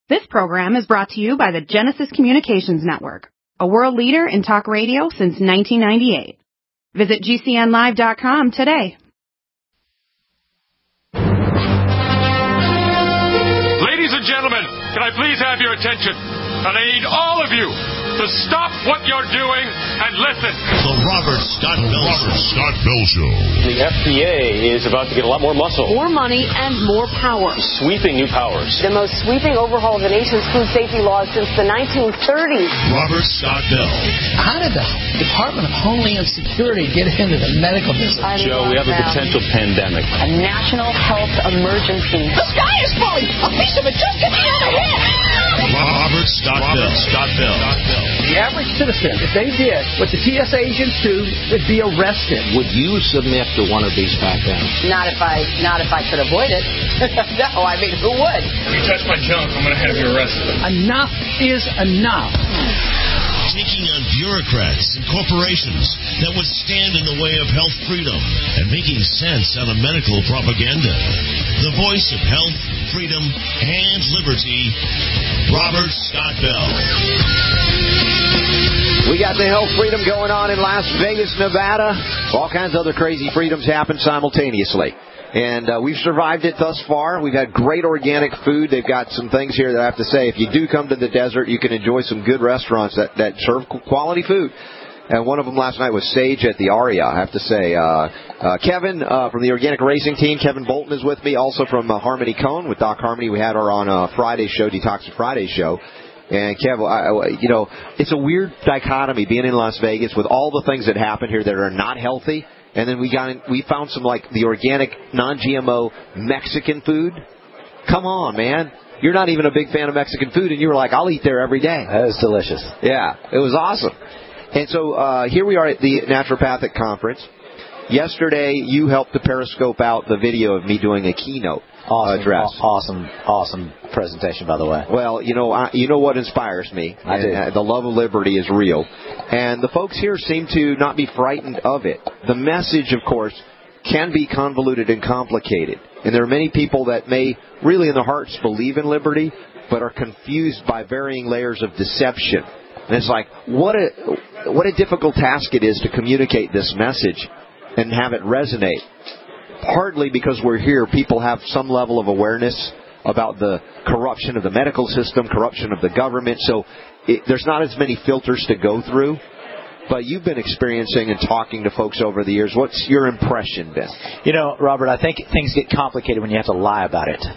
This program is brought to you by the Genesis Communications Network, a world leader in talk radio since 1998. Visit GCNlive.com today. Ladies and gentlemen, can I please have your attention? And I need all of you to stop what you're doing and listen. The Robert Scott Bell Show. The FDA is about to get a lot more muscle. More money and more power. Sweeping new powers. The most sweeping overhaul of the nation's food safety laws since the 1930s. Robert Scott Bell. How did the Department of Homeland Security get into the medical business? Joe, we have a potential pandemic. A national health emergency. The sky is falling! A piece of it just hit me on the head! Robert Scott Bell. The average citizen, if they did what the TSA agents do, would be arrested. Would you submit to one of these pat-downs? Not if I could avoid it. No, I mean, who would? If you touch my junk, I'm going to have you arrested. Enough is enough. Taking on bureaucrats and corporations that would stand in the way of health freedom and making sense out of medical propaganda. The voice of health, freedom, and liberty, Robert Scott Bell. We got the health freedom going on in Las Vegas, Nevada. All kinds of other crazy freedoms happen simultaneously. And we've survived it thus far. We've had great organic food. They've got some things here that I have to say. If you do come to the desert, you can enjoy some good restaurants that serve quality food. And one of them last night was Sage at the Aria, I have to say. Kevin from the Organic Racing Team, Kevin Bolton is with me, also from Harmony Cone with Doc Harmony. We had her on Friday's show, Detox Friday show. And Kev, it's a weird dichotomy being in Las Vegas with all the things that happen here that are not healthy. And then we found some like the organic, non-GMO Mexican food. Come on, man. You're not even a big fan of Mexican food, and you were like, I'll eat there every day. That was delicious. Yeah, it was awesome. And so here we are at the Naturopathic Conference. Yesterday, you helped to periscope out the video of me doing a keynote address. Awesome presentation, by the way. Well, you know what inspires me. I do. The love of liberty is real. And the folks here seem to not be frightened of it. The message, of course, can be convoluted and complicated. And there are many people that may really in their hearts believe in liberty, but are confused by varying layers of deception. And it's like, what a difficult task it is to communicate this message and have it resonate. Partly because we're here, people have some level of awareness about the corruption of the medical system, corruption of the government, so there's not as many filters to go through. But you've been experiencing and talking to folks over the years. What's your impression been? You know, Robert, I think things get complicated when you have to lie about it.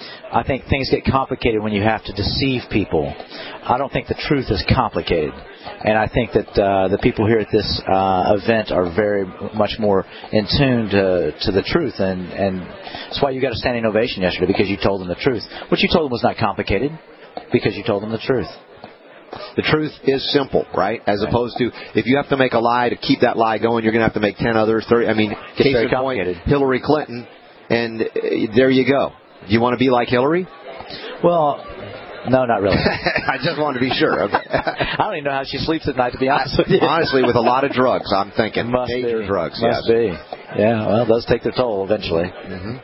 I think things get complicated when you have to deceive people. I don't think the truth is complicated. And I think that the people here at this event are very much more in tune to the truth. And that's why you got a standing ovation yesterday, because you told them the truth. What you told them was not complicated, because you told them the truth. The truth is simple, right? As opposed to, if you have to make a lie to keep that lie going, you're going to have to make 10 others, 30. I mean, case in point, Hillary Clinton, and there you go. Do you want to be like Hillary? Well, no, not really. I just wanted to be sure. Okay. I don't even know how she sleeps at night, to be honest with you. Honestly, with a lot of drugs, I'm thinking. Major drugs, Must be. Yeah, well, those take their toll eventually. Mm-hmm.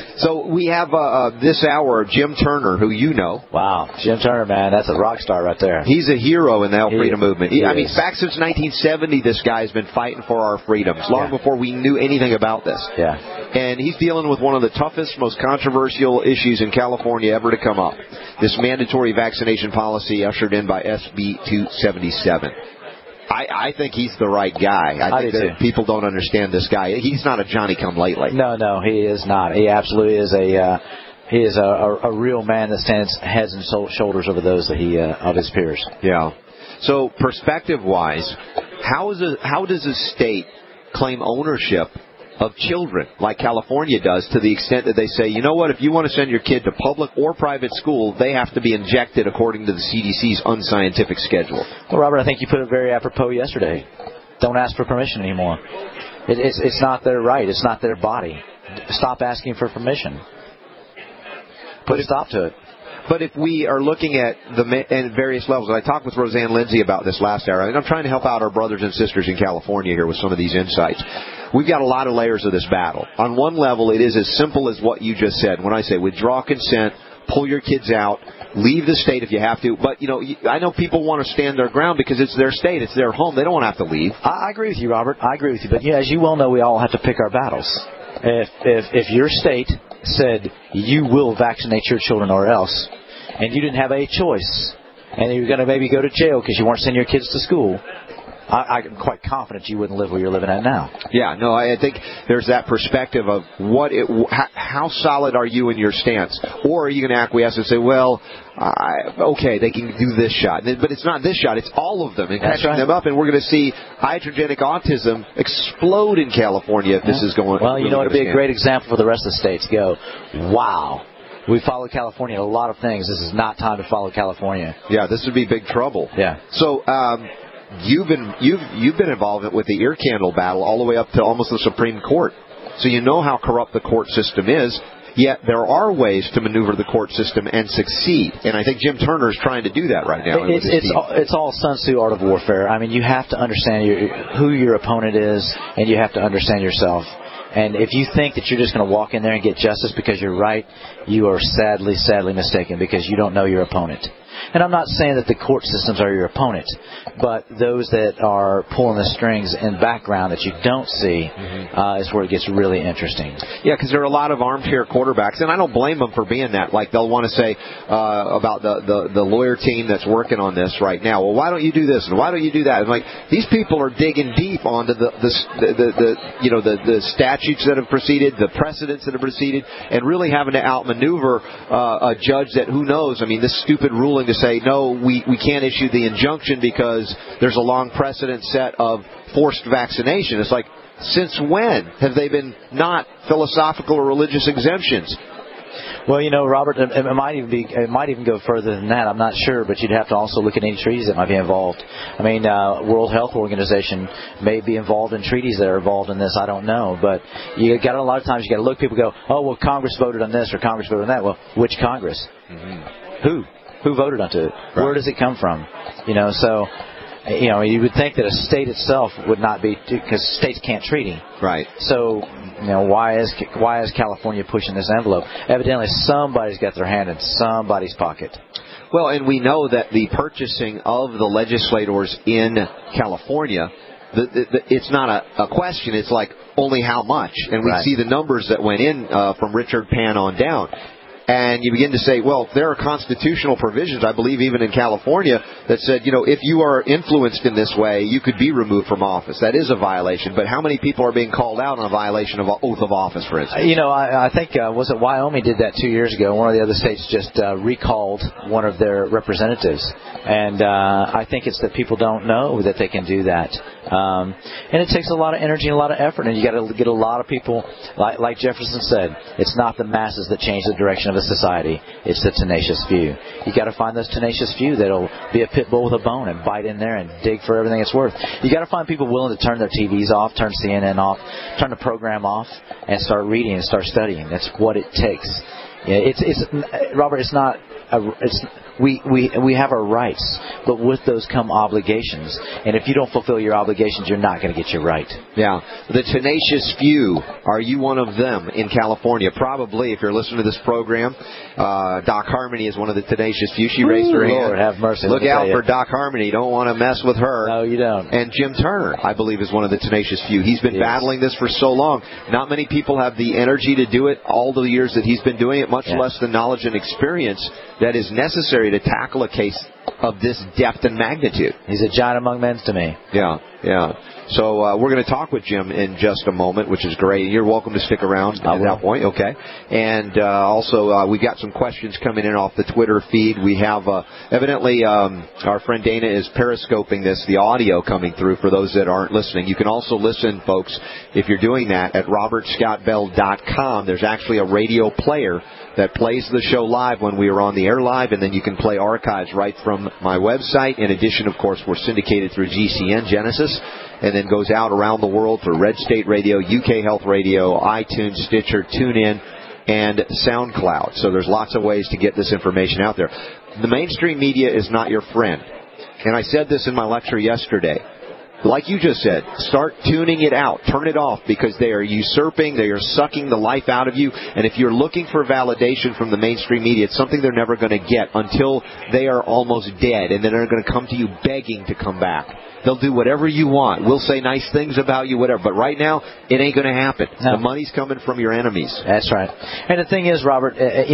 So we have this hour Jim Turner, who you know. Wow, Jim Turner, man, that's a rock star right there. He's a hero in the health freedom movement. I mean, back since 1970, this guy's been fighting for our freedoms, long before we knew anything about this. Yeah. And he's dealing with one of the toughest, most controversial issues in California ever to come up, this mandatory vaccination policy ushered in by SB 277. I think he's the right guy. I think that people don't understand this guy. He's not a Johnny-come-lately. No, he is not. He absolutely is a real man that stands heads and shoulders over those that of his peers. Yeah. So perspective-wise, how does a state claim ownership of children like California does, to the extent that they say, you know what, if you want to send your kid to public or private school, they have to be injected according to the CDC's unscientific schedule? Well, Robert, I think you put it very apropos yesterday. Don't ask for permission anymore. It's not their right. It's not their body. Stop asking for permission. Put a stop to it. But if we are looking at and various levels, and I talked with Roseanne Lindsay about this last hour, and I'm trying to help out our brothers and sisters in California here with some of these insights. We've got a lot of layers of this battle. On one level, it is as simple as what you just said. When I say withdraw consent, pull your kids out, leave the state if you have to. But, I know people want to stand their ground because it's their state, it's their home. They don't want to have to leave. I agree with you, Robert. I agree with you. But, as you well know, we all have to pick our battles. If your state said you will vaccinate your children or else, and you didn't have a choice, and you're going to maybe go to jail because you weren't sending your kids to school, I'm quite confident you wouldn't live where you're living at now. Yeah, no, I think there's that perspective of how solid are you in your stance? Or are you going to acquiesce and say, well, okay, they can do this shot. But it's not this shot, it's all of them. And catching them up, and we're going to see iatrogenic autism explode in California if this is going. Well, it would be a great example for the rest of the states. Go, wow. We follow California in a lot of things. This is not time to follow California. Yeah, this would be big trouble. Yeah. So, you've been involved with the ear candle battle all the way up to almost the Supreme Court. So you know how corrupt the court system is. Yet there are ways to maneuver the court system and succeed. And I think Jim Turner is trying to do that right now. It's all Sun Tzu art of warfare. I mean, you have to understand who your opponent is, and you have to understand yourself. And if you think that you're just going to walk in there and get justice because you're right, you are sadly mistaken, because you don't know your opponent. And I'm not saying that the court systems are your opponent, but those that are pulling the strings in background that you don't see is where it gets really interesting. Yeah, because there are a lot of armchair quarterbacks, and I don't blame them for being that. Like, they'll want to say about the lawyer team that's working on this right now, well, why don't you do this and why don't you do that? And like, these people are digging deep onto the statutes that have proceeded, the precedents that have proceeded, and really having to outmaneuver a judge that, who knows, I mean, this stupid ruling to say, no, we can't issue the injunction because there's a long precedent set of forced vaccination. It's like, since when have they been not philosophical or religious exemptions? Well, Robert, it might even go further than that. I'm not sure, but you'd have to also look at any treaties that might be involved. I mean, World Health Organization may be involved in treaties that are involved in this. I don't know, but you got a lot of times you got to look. People go, oh, well, Congress voted on this or Congress voted on that. Well, which Congress? Who voted onto it? Right. Where does it come from? So. You would think that a state itself would not be, because states can't treaty. Right. So, why is California pushing this envelope? Evidently, somebody's got their hand in somebody's pocket. Well, and we know that the purchasing of the legislators in California, it's not a question. It's like, only how much? And we see the numbers that went in from Richard Pan on down. And you begin to say, well, there are constitutional provisions, I believe even in California, that said, if you are influenced in this way, you could be removed from office. That is a violation. But how many people are being called out on a violation of oath of office, for instance? I think, was it Wyoming did that 2 years ago? One of the other states just recalled one of their representatives. And I think it's that people don't know that they can do that. And it takes a lot of energy and a lot of effort. And you got to get a lot of people, like Jefferson said, it's not the masses that change the direction of a society, it's the tenacious few. You got to find those tenacious few that'll be a pit bull with a bone and bite in there and dig for everything it's worth. You got to find people willing to turn their TVs off, turn CNN off, turn the program off, and start reading and start studying. That's what it takes. Robert, it's not. We have our rights, but with those come obligations. And if you don't fulfill your obligations, you're not going to get your right. Yeah. The tenacious few, are you one of them in California? Probably, if you're listening to this program. Doc Harmony is one of the tenacious few. She raised her hand. Lord have mercy. Look out for Doc Harmony. Don't want to mess with her. No, you don't. And Jim Turner, I believe, is one of the tenacious few. He's been battling this for so long. Not many people have the energy to do it all the years that he's been doing it, much less the knowledge and experience that is necessary to tackle a case of this depth and magnitude. He's a giant among men to me. Yeah. So we're going to talk with Jim in just a moment, which is great. You're welcome to stick around at that point, okay? And also, we've got some questions coming in off the Twitter feed. We have, evidently, our friend Dana is periscoping this, the audio coming through for those that aren't listening. You can also listen, folks, if you're doing that, at robertscottbell.com. There's actually a radio player that plays the show live when we are on the air live, and then you can play archives right from my website. In addition, of course, we're syndicated through GCN Genesis, and then goes out around the world for Red State Radio, UK Health Radio, iTunes, Stitcher, TuneIn, and SoundCloud. So there's lots of ways to get this information out there. The mainstream media is not your friend. And I said this in my lecture yesterday. like you just said, start tuning it out. Turn it off, because they are usurping, they are sucking the life out of you. And if you're looking for validation from the mainstream media, it's something they're never going to get until they are almost dead, and then they're going to come to you begging to come back. They'll do whatever you want. We'll say nice things about you, whatever. But right now, it ain't going to happen. No. The money's coming from your enemies. That's right. And the thing is, Robert,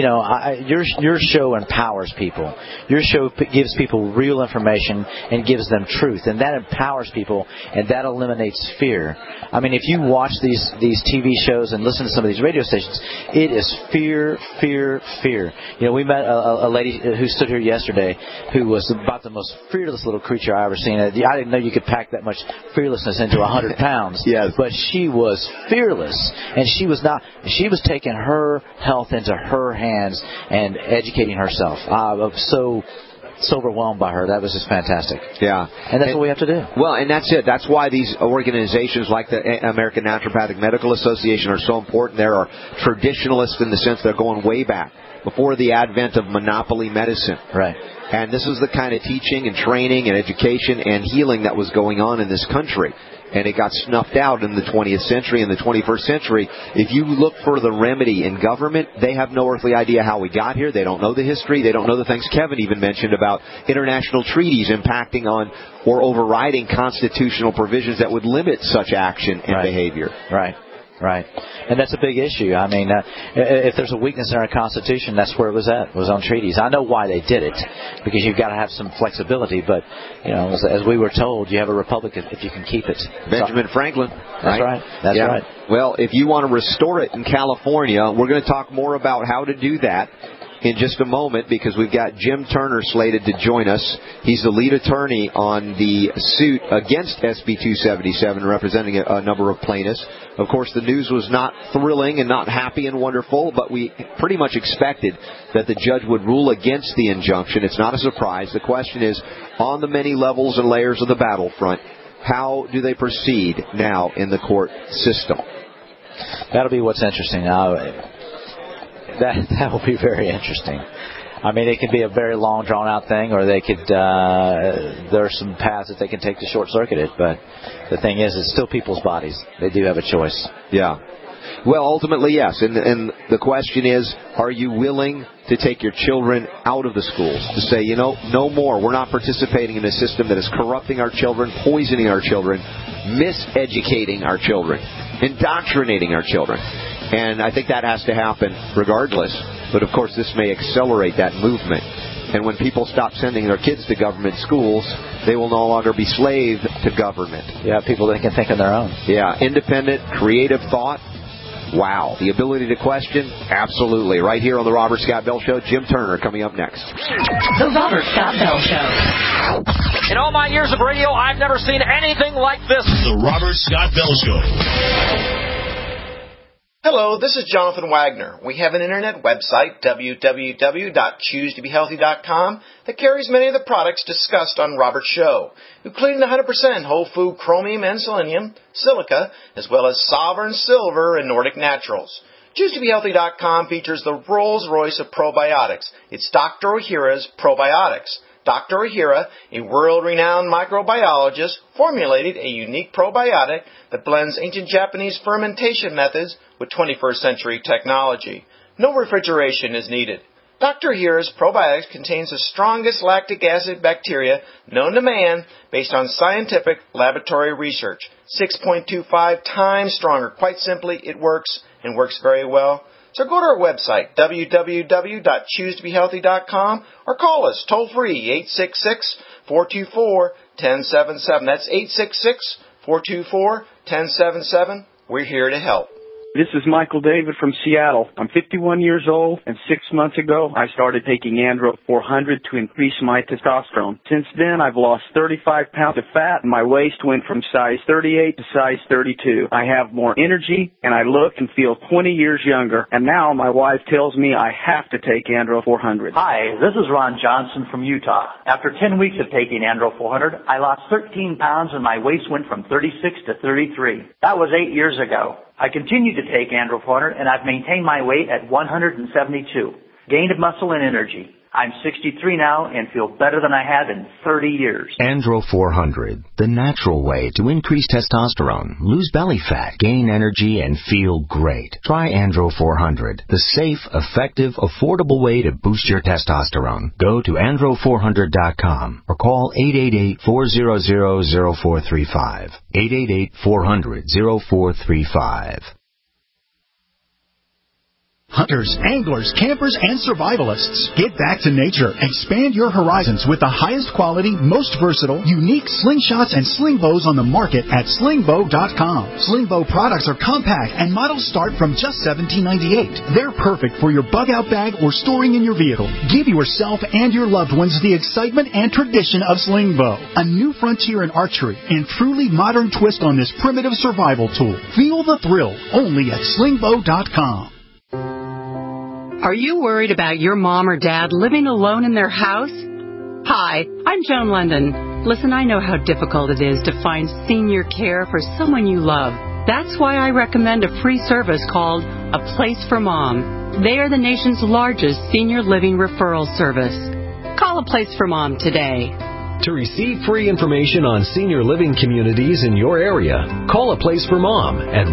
your show empowers people. Your show gives people real information and gives them truth, and that empowers people, and that eliminates fear. I mean, if you watch these TV shows and listen to some of these radio stations, it is fear, fear, fear. You know, we met a lady who stood here yesterday who was about the most fearless little creature I ever seen. I didn't know you could pack that much fearlessness into 100 pounds. Yes. But she was fearless, and she was taking her health into her hands and educating herself. I was so overwhelmed by her. That was just fantastic. Yeah. And that's what we have to do. Well, and that's it. That's why these organizations like the American Naturopathic Medical Association are so important. There are traditionalists in the sense they're going way back, before the advent of monopoly medicine. Right. And this is the kind of teaching and training and education and healing that was going on in this country. And it got snuffed out in the 20th century and the 21st century. If you look for the remedy in government, they have no earthly idea how we got here. They don't know the history. They don't know the things Kevin even mentioned about international treaties impacting on or overriding constitutional provisions that would limit such action and behavior. Right. Right. And that's a big issue. I mean, if there's a weakness in our Constitution, that's where it was at. It was on treaties. I know why they did it, because you've got to have some flexibility. But, you know, as we were told, you have a republic if you can keep it. Benjamin Franklin. That's right. That's right. Well, if you want to restore it in California, we're going to talk more about how to do that in just a moment, because we've got Jim Turner slated to join us. He's the lead attorney on the suit against SB 277, representing a number of plaintiffs. Of course, the news was not thrilling and not happy and wonderful, but we pretty much expected that the judge would rule against the injunction. It's not a surprise. The question is, on the many levels and layers of the battlefront, how do they proceed now in the court system? That'll be what's interesting. That will be very interesting. I mean, it could be a very long, drawn-out thing, or they could. There are some paths that they can take to short-circuit it. But the thing is, it's still people's bodies. They do have a choice. Yeah. Well, ultimately, yes. And the question is, are you willing to take your children out of the schools? To say, you know, no more. We're not participating in a system that is corrupting our children, poisoning our children, miseducating our children, indoctrinating our children. And I think that has to happen regardless. But, of course, this may accelerate that movement. And when people stop sending their kids to government schools, they will no longer be slave to government. Yeah, people that can think on their own. Yeah, independent, creative thought. Wow. The ability to question? Absolutely. Right here on the Robert Scott Bell Show. Jim Turner coming up next. The Robert Scott Bell Show. In all my years of radio, I've never seen anything like this. The Robert Scott Bell Show. Hello, this is Jonathan Wagner. We have an internet website, www.choosetobehealthy.com, that carries many of the products discussed on Robert's show, including the 100% whole food chromium and selenium, silica, as well as Sovereign Silver and Nordic Naturals. ChooseToBeHealthy.com features the Rolls-Royce of probiotics. It's Dr. Ohhira's Probiotics. Dr. Ohhira, a world-renowned microbiologist, formulated a unique probiotic that blends ancient Japanese fermentation methods with 21st century technology. No refrigeration is needed. Dr. Ohhira's probiotics contains the strongest lactic acid bacteria known to man based on scientific laboratory research. 6.25 times stronger. Quite simply, it works and works very well. So go to our website, www.choosetobehealthy.com, or call us toll-free, 866-424-1077. That's 866-424-1077. We're here to help. This is Michael David from Seattle. I'm 51 years old, and 6 months ago, I started taking Andro 400 to increase my testosterone. Since then, I've lost 35 pounds of fat, and my waist went from size 38 to size 32. I have more energy, and I look and feel 20 years younger. And now my wife tells me I have to take Andro 400. Hi, this is Ron Johnson from Utah. After 10 weeks of taking Andro 400, I lost 13 pounds, and my waist went from 36 to 33. That was 8 years ago. I continue to take Andro 400, and I've maintained my weight at 172. Gained muscle and energy. I'm 63 now and feel better than I have in 30 years. Andro 400, the natural way to increase testosterone, lose belly fat, gain energy, and feel great. Try Andro 400, the safe, effective, affordable way to boost your testosterone. Go to andro400.com or call 888-400-0435. 888-400-0435. Hunters, anglers, campers, and survivalists. Get back to nature. Expand your horizons with the highest quality, most versatile, unique slingshots and sling bows on the market at slingbow.com. Slingbow products are compact and models start from just $17.98. They're perfect for your bug-out bag or storing in your vehicle. Give yourself and your loved ones the excitement and tradition of Slingbow, a new frontier in archery and truly modern twist on this primitive survival tool. Feel the thrill only at slingbow.com. Are you worried about your mom or dad living alone in their house? Hi, I'm Joan London. Listen, I know how difficult it is to find senior care for someone you love. That's why I recommend a free service called A Place for Mom. They are the nation's largest senior living referral service. Call A Place for Mom today. To receive free information on senior living communities in your area, call A Place for Mom at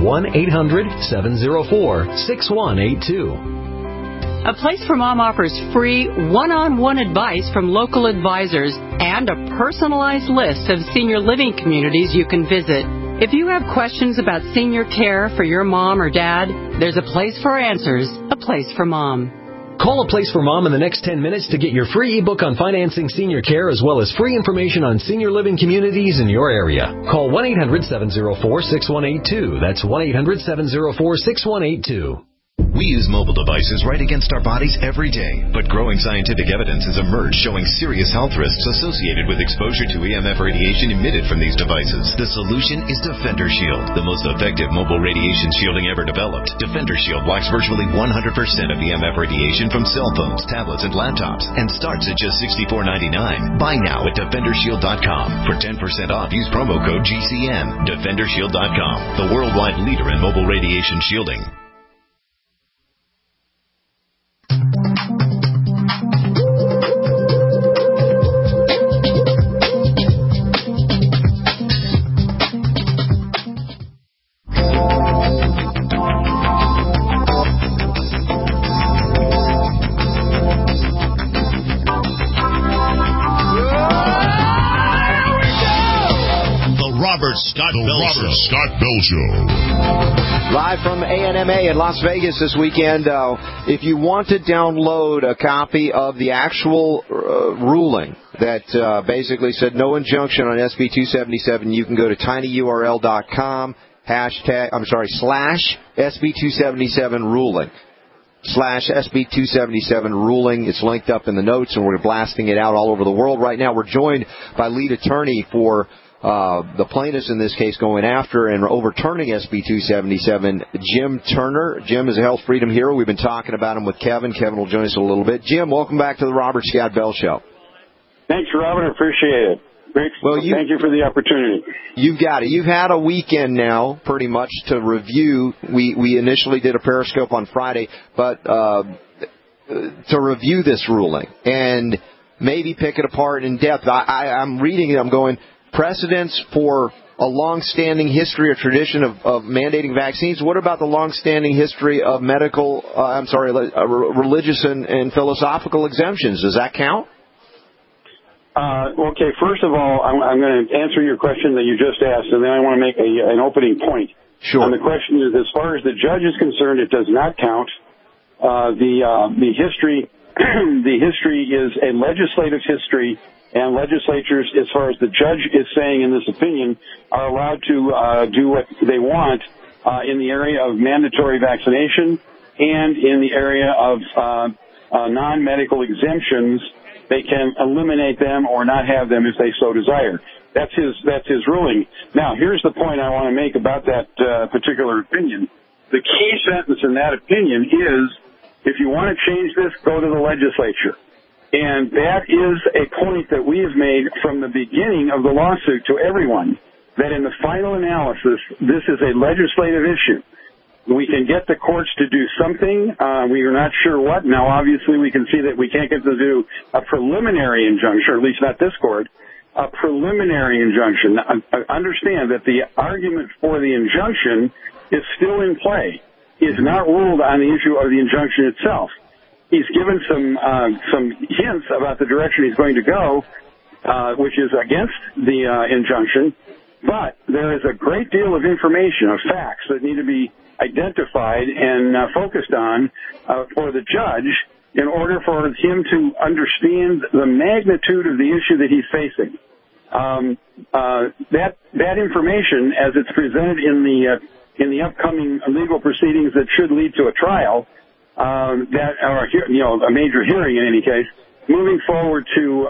1-800-704-6182. A Place for Mom offers free one-on-one advice from local advisors and a personalized list of senior living communities you can visit. If you have questions about senior care for your mom or dad, there's a place for answers, A Place for Mom. Call A Place for Mom in the next 10 minutes to get your free ebook on financing senior care as well as free information on senior living communities in your area. Call 1-800-704-6182. That's 1-800-704-6182. We use mobile devices right against our bodies every day, but growing scientific evidence has emerged showing serious health risks associated with exposure to EMF radiation emitted from these devices. The solution is Defender Shield, the most effective mobile radiation shielding ever developed. Defender Shield blocks virtually 100% of EMF radiation from cell phones, tablets, and laptops, and starts at just $64.99. Buy now at DefenderShield.com. For 10% off, use promo code GCN. DefenderShield.com, the worldwide leader in mobile radiation shielding. Scott Bell Show. Live from ANMA in Las Vegas this weekend. If you want to download a copy of the actual ruling that basically said no injunction on SB 277, you can go to tinyurl.com / SB 277 ruling. /SB 277 ruling. It's linked up in the notes, and we're blasting it out all over the world right now. We're joined by lead attorney for the plaintiffs in this case going after and overturning SB 277, Jim Turner. Jim is a health freedom hero. We've been talking about him with Kevin. Kevin will join us in a little bit. Jim, welcome back to the Robert Scott Bell Show. Thanks, Robert. I appreciate it. Great. Well, thank you for the opportunity. You've got it. You've had a weekend now, pretty much, to review. We initially did a Periscope on Friday, but to review this ruling and maybe pick it apart in depth. I'm reading it. I'm going, precedents for a long-standing history or tradition of mandating vaccines. What about the long-standing history of religious and philosophical exemptions? Does that count? Okay, first of all, I'm going to answer your question that you just asked, and then I want to make an opening point. Sure. And the question is, as far as the judge is concerned, it does not count. The history is a legislative history. And legislatures, as far as the judge is saying in this opinion, are allowed to do what they want in the area of mandatory vaccination and in the area of non-medical exemptions. They can eliminate them or not have them if they so desire. That's his ruling. Now, here's the point I want to make about that particular opinion. The key sentence in that opinion is, if you want to change this, go to the legislature. And that is a point that we have made from the beginning of the lawsuit to everyone, that in the final analysis, this is a legislative issue. We can get the courts to do something. We are not sure what. Now, obviously, we can see that we can't get them to do a preliminary injunction, or at least not this court, a preliminary injunction. Understand that the argument for the injunction is still in play. He has not ruled on the issue of the injunction itself. He's given some hints about the direction he's going to go, which is against the injunction. But there is a great deal of information, of facts that need to be identified and focused on for the judge in order for him to understand the magnitude of the issue that he's facing. That information, as it's presented in the upcoming legal proceedings that should lead to a trial, a major hearing in any case, moving forward to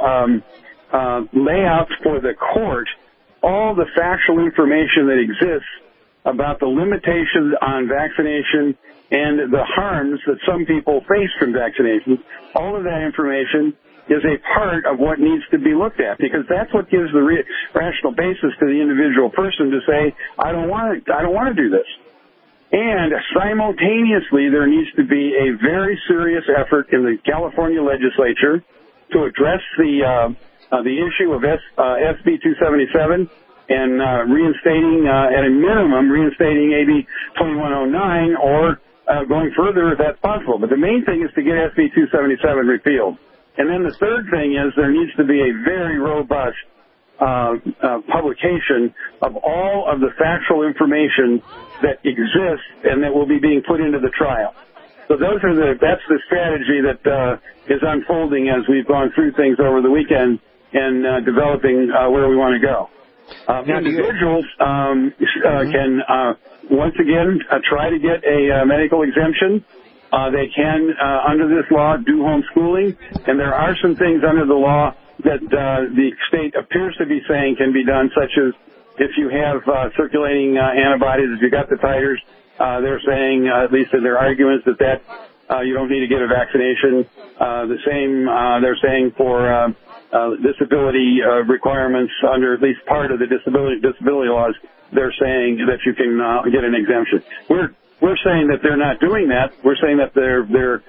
lay out for the court all the factual information that exists about the limitations on vaccination and the harms that some people face from vaccinations. All of that information is a part of what needs to be looked at, because that's what gives the rational basis to the individual person to say, I don't want to do this. And simultaneously, there needs to be a very serious effort in the California legislature to address the issue of SB 277 and reinstating, at a minimum, reinstating AB 2109 or going further if that's possible. But the main thing is to get SB 277 repealed. And then the third thing is there needs to be a very robust publication of all of the factual information that exists and that will be being put into the trial. So that's the strategy that is unfolding as we've gone through things over the weekend and developing where we want to go. Individuals can once again try to get a medical exemption. They can, under this law, do homeschooling, and there are some things under the law that the state appears to be saying can be done, such as if you have circulating antibodies, if you got the titers, they're saying, at least in their arguments, that you don't need to get a vaccination. The same they're saying for disability requirements under at least part of the disability laws. They're saying that you can get an exemption. We're saying that they're not doing that. We're saying that they're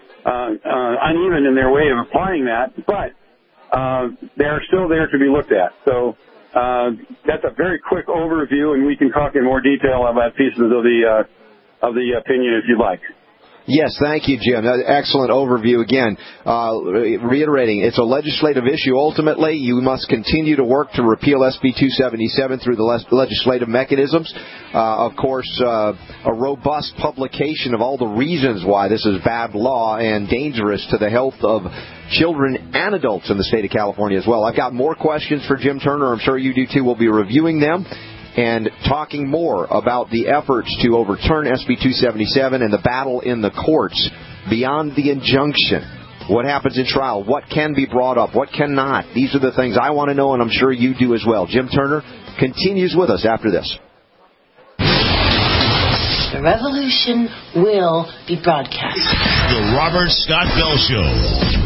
uneven in their way of applying that, but they're still there to be looked at. So that's a very quick overview, and we can talk in more detail about pieces of the opinion if you'd like. Yes, thank you, Jim. Excellent overview. Again, reiterating, it's a legislative issue. Ultimately, you must continue to work to repeal SB 277 through the legislative mechanisms. Of course, a robust publication of all the reasons why this is bad law and dangerous to the health of children and adults in the state of California as well. I've got more questions for Jim Turner. I'm sure you do too. We'll be reviewing them and talking more about the efforts to overturn SB 277 and the battle in the courts beyond the injunction. What happens in trial? What can be brought up? What cannot? These are the things I want to know, and I'm sure you do as well. Jim Turner continues with us after this. The revolution will be broadcast. The Robert Scott Bell Show.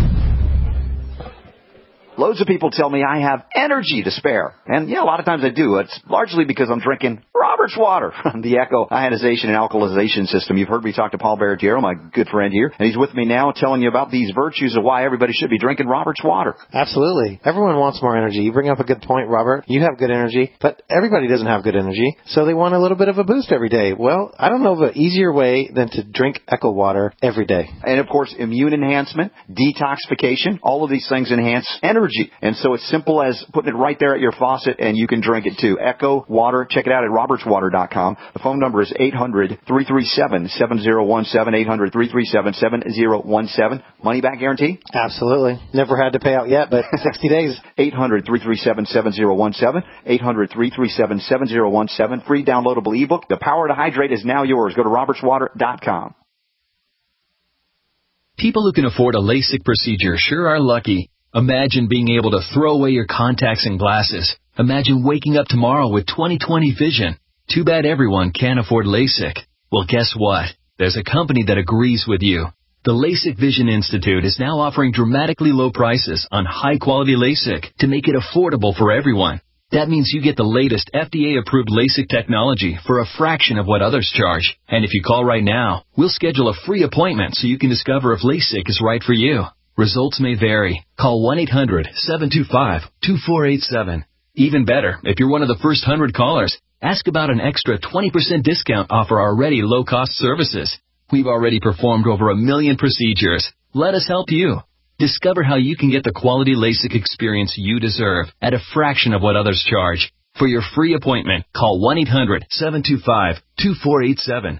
Loads of people tell me I have energy to spare. And, yeah, a lot of times I do. It's largely because I'm drinking Robert's water from the Echo ionization and alkalization system. You've heard me talk to Paul Barrett-Giero, my good friend here, and he's with me now telling you about these virtues of why everybody should be drinking Robert's water. Absolutely. Everyone wants more energy. You bring up a good point, Robert. You have good energy, but everybody doesn't have good energy, so they want a little bit of a boost every day. Well, I don't know of an easier way than to drink Echo water every day. And, of course, immune enhancement, detoxification, all of these things enhance energy. And so it's simple as putting it right there at your faucet, and you can drink it too. Echo Water. Check it out at robertswater.com. The phone number is 800-337-7017, 800-337-7017. Money back guarantee? Absolutely. Never had to pay out yet, but 60 days. 800-337-7017, 800-337-7017. Free downloadable ebook. The Power to Hydrate is now yours. Go to robertswater.com. People who can afford a LASIK procedure sure are lucky. Imagine being able to throw away your contacts and glasses. Imagine waking up tomorrow with 20/20 vision. Too bad everyone can't afford LASIK. Well, guess what? There's a company that agrees with you. The LASIK Vision Institute is now offering dramatically low prices on high-quality LASIK to make it affordable for everyone. That means you get the latest FDA-approved LASIK technology for a fraction of what others charge. And if you call right now, we'll schedule a free appointment so you can discover if LASIK is right for you. Results may vary. Call 1-800-725-2487. Even better, if you're one of the first 100 callers, ask about an extra 20% discount off our already low-cost services. We've already performed over 1 million procedures. Let us help you. Discover how you can get the quality LASIK experience you deserve at a fraction of what others charge. For your free appointment, call 1-800-725-2487.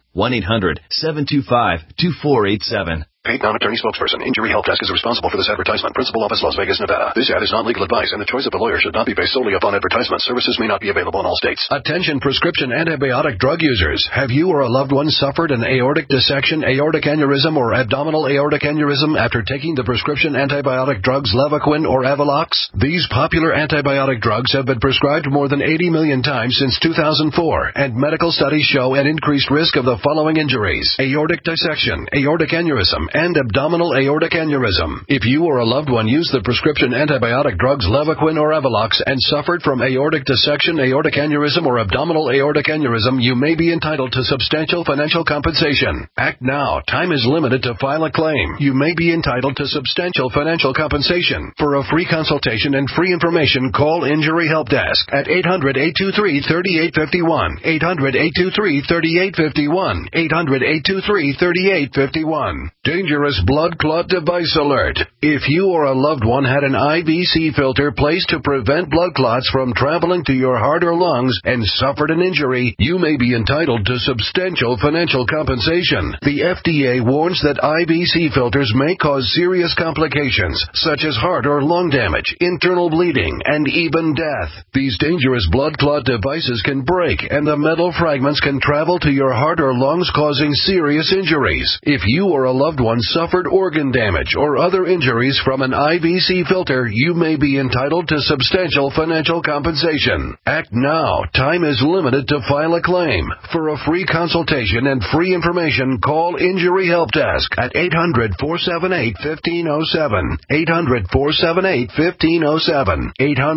1-800-725-2487. Paid non-attorney spokesperson. Injury Help Desk is responsible for this advertisement. Principal office, Las Vegas, Nevada. This ad is not legal advice, and the choice of a lawyer should not be based solely upon advertisement. Services may not be available in all states. Attention prescription antibiotic drug users. Have you or a loved one suffered an aortic dissection, aortic aneurysm, or abdominal aortic aneurysm after taking the prescription antibiotic drugs Levaquin or Avelox? These popular antibiotic drugs have been prescribed more than 80 million times since 2004, and medical studies show an increased risk of the following injuries: aortic dissection, aortic aneurysm, and abdominal aortic aneurysm. If you or a loved one used the prescription antibiotic drugs Levaquin or Avelox and suffered from aortic dissection, aortic aneurysm, or abdominal aortic aneurysm, you may be entitled to substantial financial compensation. Act now. Time is limited to file a claim. You may be entitled to substantial financial compensation. For a free consultation and free information, call Injury Help Desk at 800-823-3851. 800-823-3851. 800-823-3851. Dangerous blood clot device alert. If you or a loved one had an IVC filter placed to prevent blood clots from traveling to your heart or lungs and suffered an injury, you may be entitled to substantial financial compensation. The FDA warns that IVC filters may cause serious complications, such as heart or lung damage, internal bleeding, and even death. These dangerous blood clot devices can break, and the metal fragments can travel to your heart or lungs, causing serious injuries. If you or a loved one suffered organ damage or other injuries from an IVC filter, you may be entitled to substantial financial compensation. Act now. Time is limited to file a claim. For a free consultation and free information, call Injury Help Desk at 800-478-1507. 800-478-1507.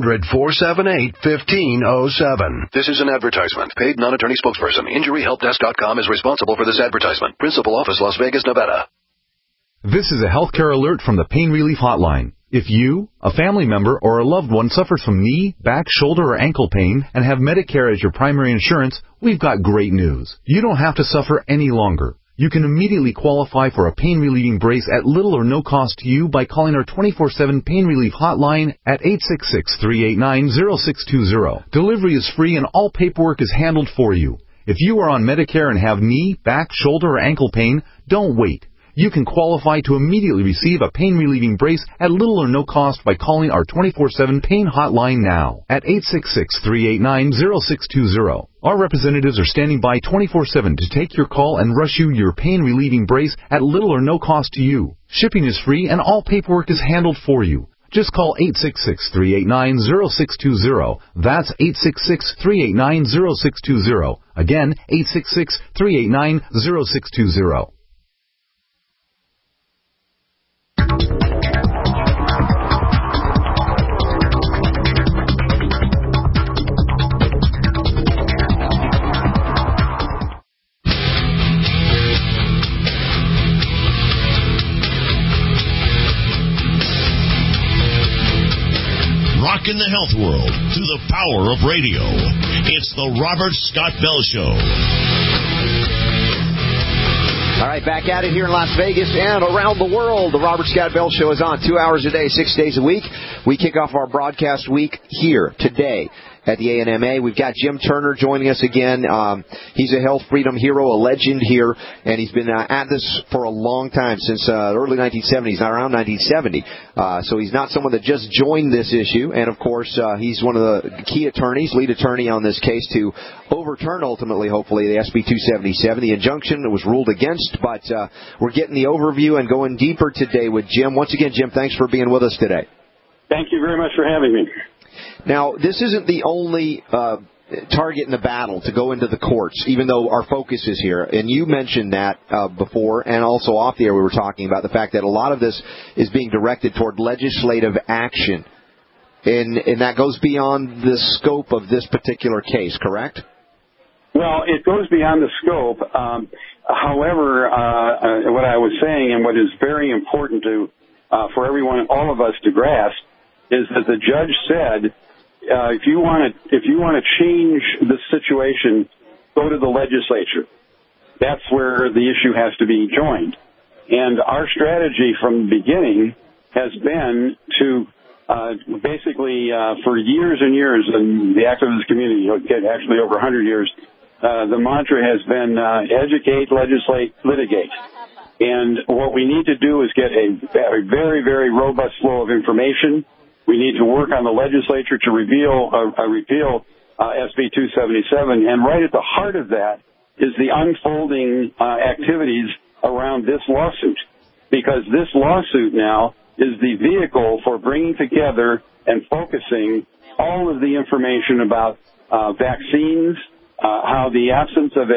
800-478-1507. This is an advertisement. Paid non-attorney spokesperson. InjuryHelpDesk.com is responsible for this advertisement. Principal office, Las Vegas, Nevada. This is a healthcare alert from the Pain Relief Hotline. If you, a family member, or a loved one suffers from knee, back, shoulder, or ankle pain and have Medicare as your primary insurance, we've got great news. You don't have to suffer any longer. You can immediately qualify for a pain-relieving brace at little or no cost to you by calling our 24/7 Pain Relief Hotline at 866-389-0620. Delivery is free and all paperwork is handled for you. If you are on Medicare and have knee, back, shoulder, or ankle pain, don't wait. You can qualify to immediately receive a pain-relieving brace at little or no cost by calling our 24/7 Pain Hotline now at 866-389-0620. Our representatives are standing by 24/7 to take your call and rush you your pain-relieving brace at little or no cost to you. Shipping is free and all paperwork is handled for you. Just call 866-389-0620. That's 866-389-0620. Again, 866-389-0620. In the health world through the power of radio. It's the Robert Scott Bell Show. All right, back at it here in Las Vegas and around the world. The Robert Scott Bell Show is on 2 hours a day, 6 days a week. We kick off our broadcast week here today at the ANMA. We've got Jim Turner joining us again. He's a health freedom hero, a legend here, and he's been at this for a long time, since the early 1970s, around 1970. So he's not someone that just joined this issue, and of course he's one of the key attorneys, lead attorney on this case to overturn ultimately, hopefully, the SB 277, the injunction that was ruled against. But we're getting the overview and going deeper today with Jim. Once again, Jim, thanks for being with us today. Thank you very much for having me. Now, this isn't the only target in the battle to go into the courts, even though our focus is here. And you mentioned that before, and also off the air we were talking about the fact that a lot of this is being directed toward legislative action. And that goes beyond the scope of this particular case, correct? Well, it goes beyond the scope. However, what I was saying and what is very important for everyone, all of us to grasp, is that the judge said, if you want to change the situation, go to the legislature. That's where the issue has to be joined. And our strategy from the beginning has been to basically, for years and years in the activist community, actually over 100 years, the mantra has been educate, legislate, litigate. And what we need to do is get a very, very robust flow of information. We need to work on the legislature to repeal SB 277. And right at the heart of that is the unfolding activities around this lawsuit. Because this lawsuit now is the vehicle for bringing together and focusing all of the information about vaccines, how the absence of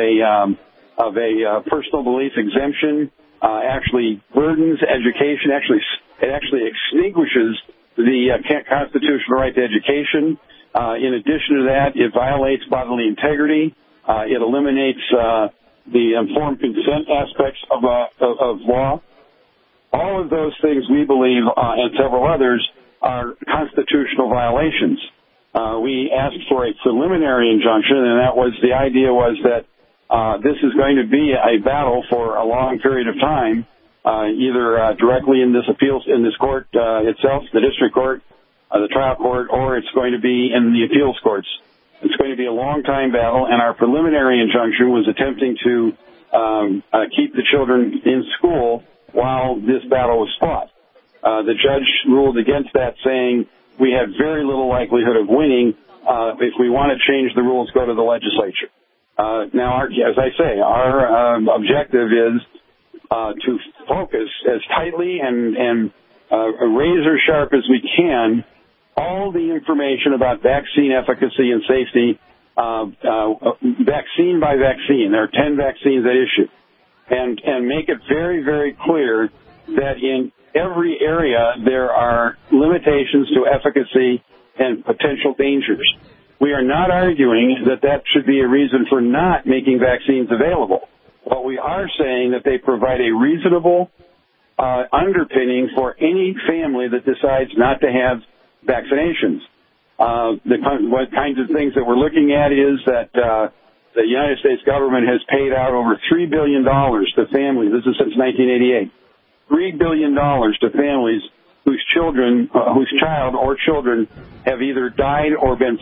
a personal belief exemption actually burdens education. It actually extinguishes the constitutional right to education. In addition to that, it violates bodily integrity. It eliminates the informed consent aspects of law. All of those things, we believe, and several others, are constitutional violations. We asked for a preliminary injunction, and the idea was that this is going to be a battle for a long period of time, either directly in this court itself, the district court, the trial court, or it's going to be in the appeals courts. It's going to be a long time battle, and our preliminary injunction was attempting to keep the children in school while this battle was fought. The judge ruled against that, saying we had very little likelihood of winning. If we want to change the rules, go to the legislature. Now, as I say, our objective is to focus as tightly and razor sharp as we can all the information about vaccine efficacy and safety, vaccine by vaccine. There are 10 vaccines at issue. And make it very, very clear that in every area there are limitations to efficacy and potential dangers. We are not arguing that should be a reason for not making vaccines available. But we are saying that they provide a reasonable underpinning for any family that decides not to have vaccinations. What kinds of things that we're looking at is that the United States government has paid out over $3 billion to families. This is since 1988. $3 billion to families whose child or children have either died or been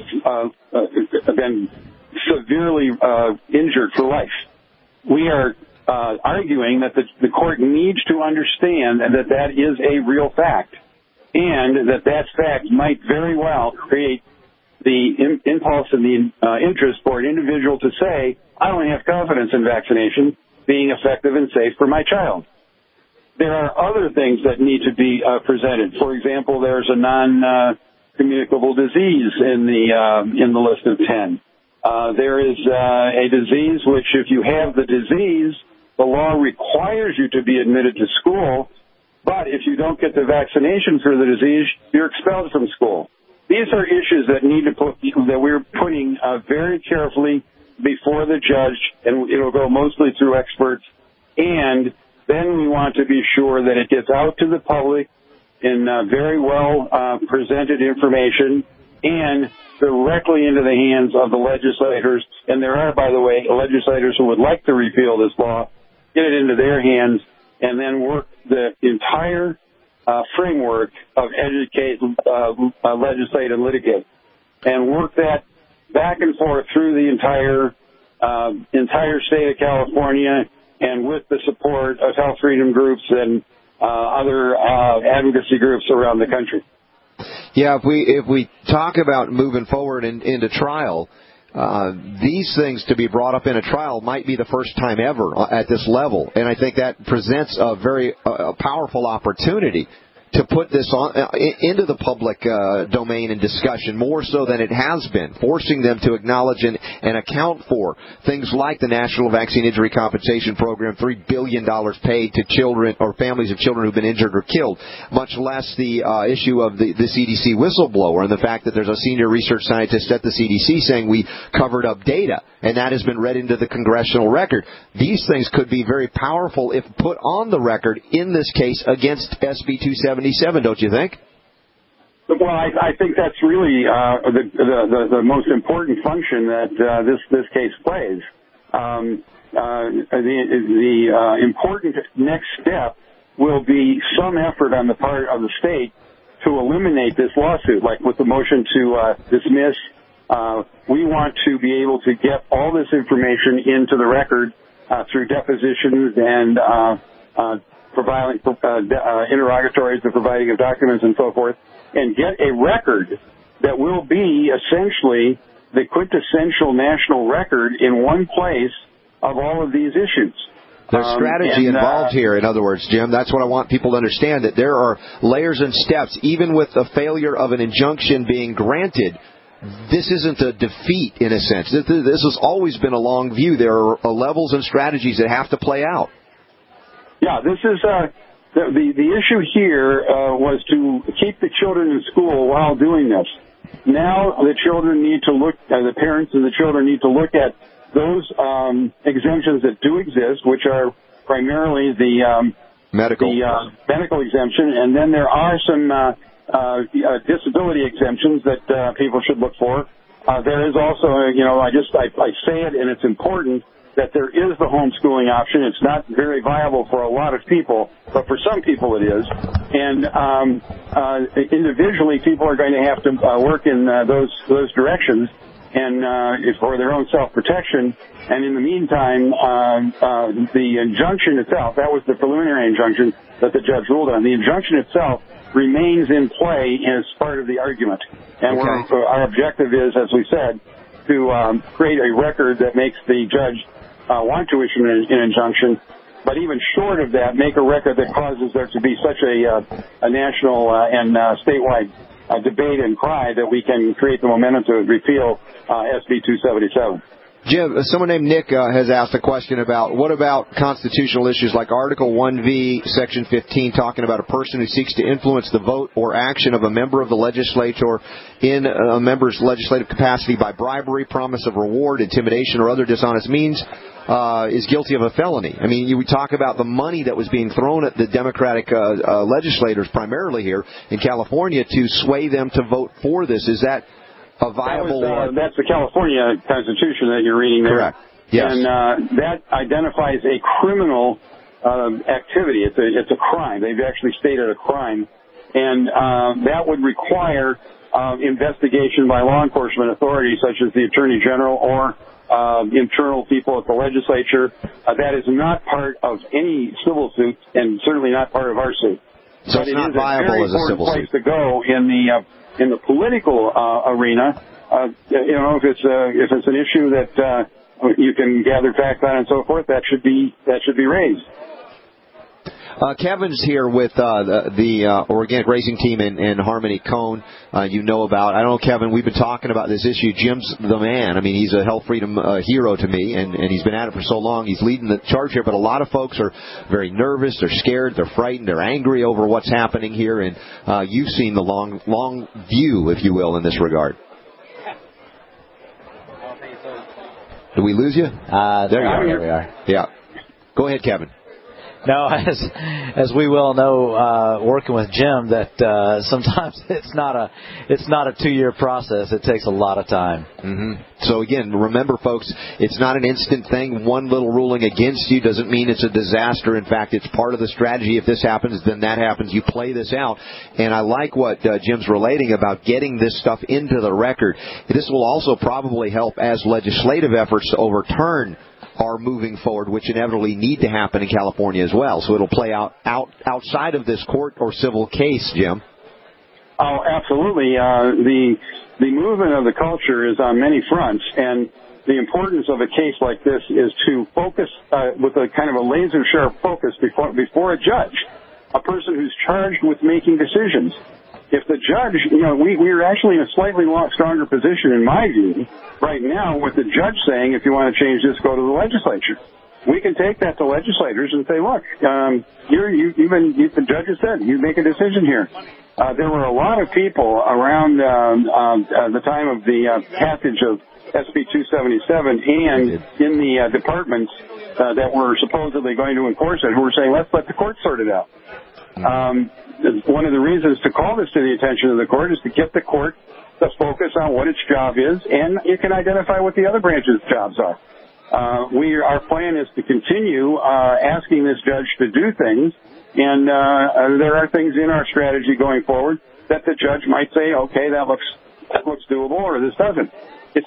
severely injured for life. We are arguing that the court needs to understand that is a real fact, and that fact might very well create the impulse and the interest for an individual to say, I don't have confidence in vaccination being effective and safe for my child. There are other things that need to be presented. For example, there's a non-communicable disease in the list of 10. There is a disease which, if you have the disease, the law requires you to be admitted to school, but if you don't get the vaccination for the disease, you're expelled from school. These are issues that that we're putting very carefully before the judge, and it'll go mostly through experts. And then we want to be sure that it gets out to the public in very well presented information and directly into the hands of the legislators. And there are, by the way, legislators who would like to repeal this law, get it into their hands, and then work the entire framework of educate, legislate, and litigate, and work that back and forth through the entire state of California, and with the support of health freedom groups and other advocacy groups around the country. Yeah, if we talk about moving forward into trial, these things to be brought up in a trial might be the first time ever at this level, and I think that presents a very powerful opportunity to put this on into the public domain and discussion more so than it has been, forcing them to acknowledge and account for things like the National Vaccine Injury Compensation Program, $3 billion paid to children or families of children who've been injured or killed, much less the issue of the CDC whistleblower and the fact that there's a senior research scientist at the CDC saying we covered up data, and that has been read into the congressional record. These things could be very powerful if put on the record in this case against SB 277, don't you think? Well, I think that's really the most important function that this case plays. The important next step will be some effort on the part of the state to eliminate this lawsuit, like with the motion to dismiss. We want to be able to get all this information into the record through depositions and providing interrogatories, the providing of documents and so forth, and get a record that will be essentially the quintessential national record in one place of all of these issues. There's strategy involved here, in other words, Jim. That's what I want people to understand, that there are layers and steps. Even with the failure of an injunction being granted, this isn't a defeat in a sense. This has always been a long view. There are levels and strategies that have to play out. Yeah, this is the issue here was to keep the children in school while doing this. Now the children need to look, the parents and the children need to look at those exemptions that do exist, which are primarily the medical exemption, and then there are some disability exemptions that people should look for. There is also, I say it, and it's important that there is the homeschooling option. It's not very viable for a lot of people, but for some people it is. And individually, people are going to have to work in those directions, and for their own self-protection. And in the meantime, the injunction itself, that was the preliminary injunction that the judge ruled on. The injunction itself remains in play as part of the argument. And our objective is, as we said, to create a record that makes the judge want to issue an injunction, but even short of that, make a record that causes there to be such a national and statewide debate and cry that we can create the momentum to repeal SB 277. Jim, someone named Nick has asked a question about what about constitutional issues like Article 1V, Section 15, talking about a person who seeks to influence the vote or action of a member of the legislature in a member's legislative capacity by bribery, promise of reward, intimidation, or other dishonest means is guilty of a felony. I mean, we talk about the money that was being thrown at the Democratic legislators primarily here in California to sway them to vote for this. Is that a viable... That's the California Constitution that you're reading there. Correct. Yes. And that identifies a criminal activity. It's a crime. They've actually stated a crime. And that would require investigation by law enforcement authorities such as the Attorney General or internal people at the legislature. That is not part of any civil suit and certainly not part of our suit. So it's not viable as a civil suit. It's a very important place to go in the political arena. If it's an issue that you can gather facts on and so forth, that should be raised. Kevin's here with the organic racing team in Harmony Cone. You know about. I don't know, Kevin, we've been talking about this issue. Jim's the man. I mean, he's a health freedom hero to me, and he's been at it for so long. He's leading the charge here, but a lot of folks are very nervous. They're scared. They're frightened. They're angry over what's happening here, and you've seen the long view, if you will, in this regard. Did we lose you? There we are. Yeah. Go ahead, Kevin. No, as we well know, working with Jim, that sometimes it's not a 2-year process. It takes a lot of time. Mm-hmm. So again, remember, folks, it's not an instant thing. One little ruling against you doesn't mean it's a disaster. In fact, it's part of the strategy. If this happens, then that happens. You play this out. And I like what Jim's relating about getting this stuff into the record. This will also probably help as legislative efforts to overturn are moving forward, which inevitably need to happen in California as well. So it'll play out outside of this court or civil case, Jim. Oh, absolutely. The movement of the culture is on many fronts, and the importance of a case like this is to focus with a kind of a laser-sharp focus before a judge. a person who's charged with making decisions. If the judge, we're actually in a slightly stronger position, in my view, right now, with the judge saying, if you want to change this, go to the legislature. We can take that to legislators and say, look, the judge has said, you make a decision here. There were a lot of people around the time of the passage of SB 277 and in the departments that were supposedly going to enforce it who were saying, let's let the court sort it out. One of the reasons to call this to the attention of the court is to get the court to focus on what its job is, and it can identify what the other branches' jobs are. Our plan is to continue asking this judge to do things, and there are things in our strategy going forward that the judge might say, okay, that looks doable, or this doesn't. It's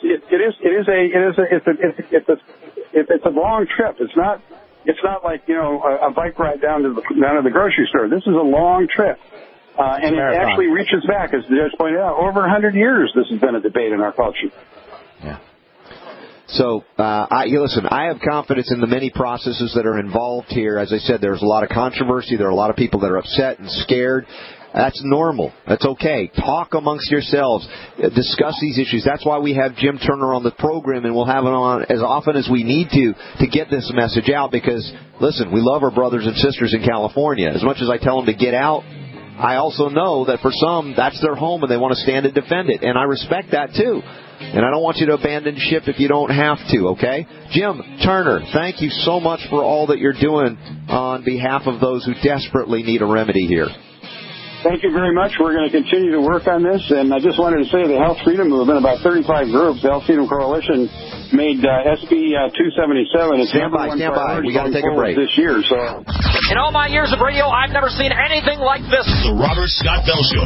a long trip. It's not like, a bike ride down to the grocery store. This is a long trip. And it actually reaches back, as the judge pointed out, over 100 years this has been a debate in our culture. Yeah. So, listen, I have confidence in the many processes that are involved here. As I said, there's a lot of controversy. There are a lot of people that are upset and scared. That's normal. That's okay. Talk amongst yourselves. Discuss these issues. That's why we have Jim Turner on the program, and we'll have him on as often as we need to get this message out because, listen, we love our brothers and sisters in California. As much as I tell them to get out, I also know that for some, that's their home and they want to stand and defend it. And I respect that, too. And I don't want you to abandon ship if you don't have to, okay? Jim Turner, thank you so much for all that you're doing on behalf of those who desperately need a remedy here. Thank you very much. We're going to continue to work on this. And I just wanted to say the Health Freedom Movement, about 35 groups, the Health Freedom Coalition, made SB 277 its number one priority. We got to take a break this year. So, in all my years of radio, I've never seen anything like this. The Robert Scott Bell Show.